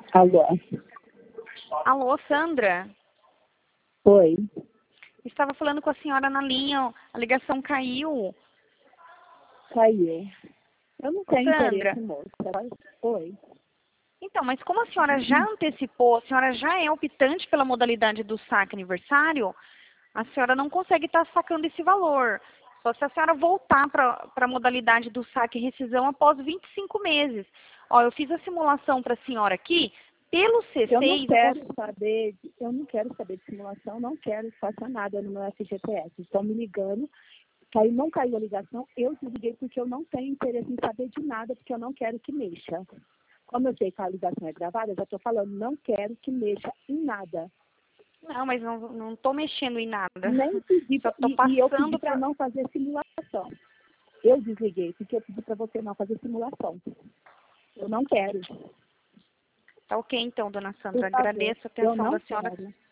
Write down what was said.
Alô? Alô, Sandra? Oi. Estava falando com a senhora na linha, a ligação caiu. Caiu. Eu não tenho Sandra, interesse, moça. Oi. então, mas como a senhora já antecipou, a senhora já é optante pela modalidade do saque aniversário, a senhora não consegue estar sacando esse valor. Só se a senhora voltar para a modalidade do saque e rescisão após 25 meses. Ó, eu fiz a simulação para a senhora aqui, pelo Eu não C6, eu não quero saber de simulação, não quero que faça nada no meu FGTS. Estão me ligando, não caiu a ligação, eu desliguei porque eu não tenho interesse em saber de nada, porque eu não quero que mexa. Como eu sei que a ligação é gravada, eu já estou falando, não quero que mexa em nada. Não, mas não estou mexendo em nada. Nem pedi, Só estou e eu pedi passando para por... não fazer simulação. Eu desliguei porque eu pedi para você não fazer simulação. Eu não quero. Tá ok, então, dona Sandra. Por favor, Agradeço a eu atenção não da senhora. quero.